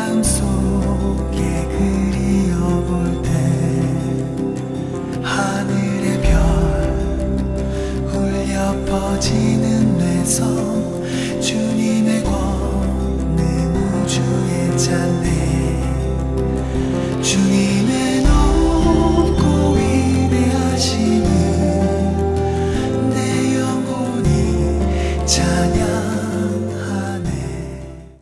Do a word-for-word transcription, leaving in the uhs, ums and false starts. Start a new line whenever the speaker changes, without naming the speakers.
마음속에 그리워볼 때 하늘의 별 울려 퍼지는 내 손